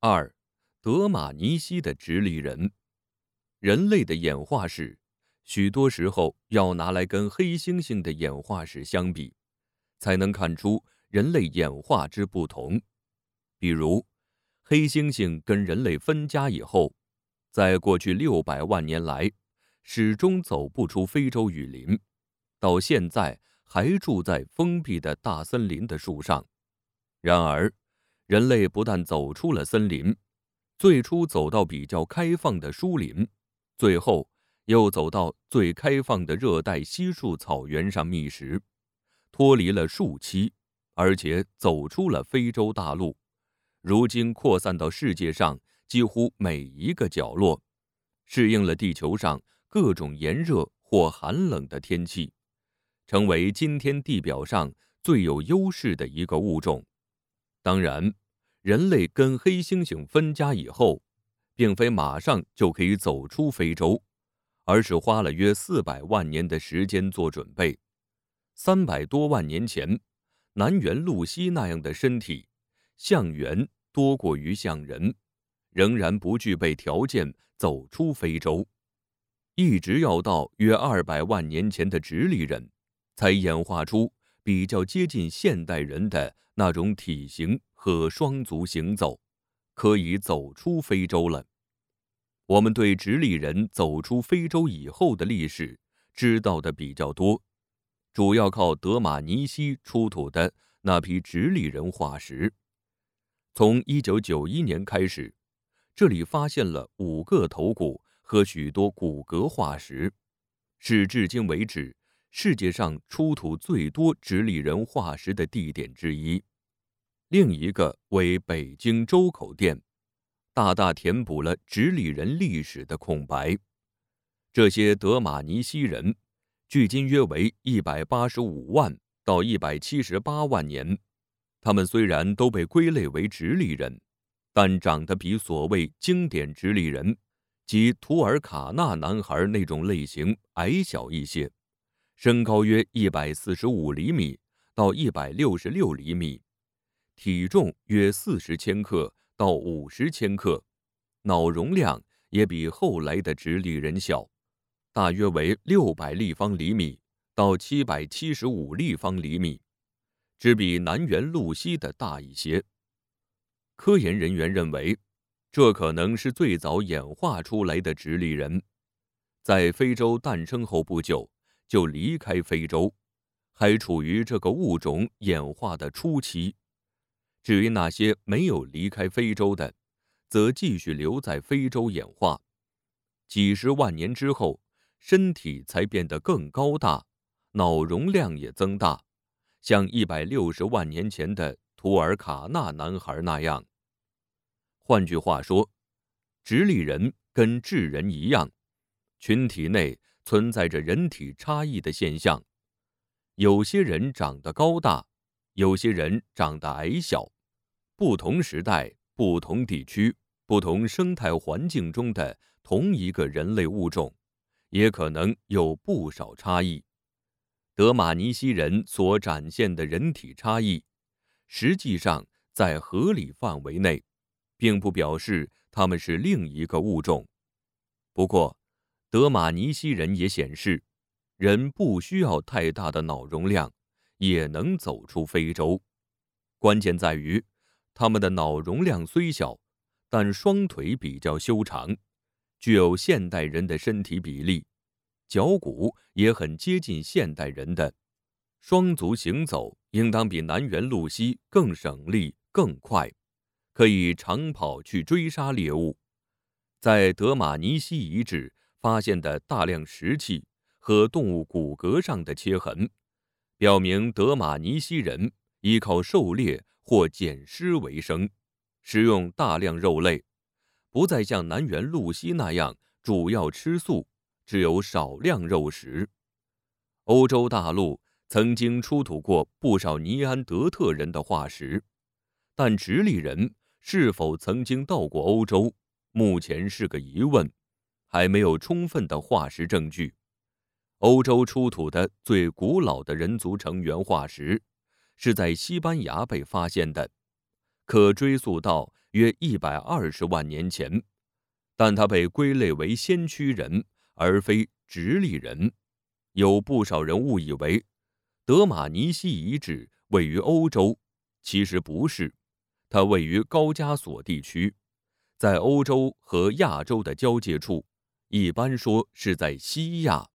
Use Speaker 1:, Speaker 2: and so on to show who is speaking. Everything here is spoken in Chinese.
Speaker 1: 二、德马尼西的直立人。人类的演化史，许多时候要拿来跟黑猩猩的演化史相比，才能看出人类演化之不同。比如，黑猩猩跟人类分家以后，在过去600万年来，始终走不出非洲雨林，到现在还住在封闭的大森林的树上。然而，人类不但走出了森林，最初走到比较开放的疏林，最后又走到最开放的热带稀树草原上觅食，脱离了树栖，而且走出了非洲大陆，如今扩散到世界上几乎每一个角落，适应了地球上各种炎热或寒冷的天气，成为今天地表上最有优势的一个物种。当然，人类跟黑猩猩分家以后，并非马上就可以走出非洲，而是花了约400万年的时间做准备。300多万年前，南猿陆蜥那样的身体，像猿多过于像人，仍然不具备条件走出非洲。一直要到约200万年前的直立人，才演化出比较接近现代人的那种体型和双足行走，可以走出非洲了。我们对直立人走出非洲以后的历史知道的比较多，主要靠德马尼西出土的那批直立人化石。从1991年开始，这里发现了5个头骨和许多骨骼化石，是至今为止世界上出土最多直立人化石的地点之一。另一个为北京周口店，大大填补了直立人历史的空白。这些德马尼西人距今约为185万到178万年，他们虽然都被归类为直立人，但长得比所谓经典直立人及图尔卡纳男孩那种类型矮小一些，身高约145厘米到166厘米，体重约40千克到50千克，脑容量也比后来的直立人小，大约为600立方厘米到775立方厘米，只比南猿陆蜥的大一些。科研人员认为，这可能是最早演化出来的直立人，在非洲诞生后不久就离开非洲，还处于这个物种演化的初期。至于那些没有离开非洲的，则继续留在非洲演化，几十万年之后，身体才变得更高大，脑容量也增大，像160万年前的图尔卡纳男孩那样。换句话说，直立人跟智人一样，群体内存在着人体差异的现象，有些人长得高大，有些人长得矮小。不同时代、不同地区、不同生态环境中的同一个人类物种，也可能有不少差异。德马尼西人所展现的人体差异，实际上在合理范围内，并不表示他们是另一个物种。不过，德马尼西人也显示，人不需要太大的脑容量，也能走出非洲。关键在于，他们的脑容量虽小，但双腿比较修长，具有现代人的身体比例，脚骨也很接近现代人的。双足行走应当比南猿陆蜥更省力、更快，可以长跑去追杀猎物。在德马尼西遗址发现的大量石器和动物骨骼上的切痕，表明德马尼西人依靠狩猎或捡尸为生，食用大量肉类，不再像南猿陆蜥那样主要吃素，只有少量肉食。欧洲大陆曾经出土过不少尼安德特人的化石，但直立人是否曾经到过欧洲，目前是个疑问，还没有充分的化石证据。欧洲出土的最古老的人族成员化石，是在西班牙被发现的，可追溯到约120万年前，但它被归类为先驱人而非直立人。有不少人误以为德玛尼西遗址位于欧洲，其实不是，它位于高加索地区，在欧洲和亚洲的交界处，一般说是在西亚。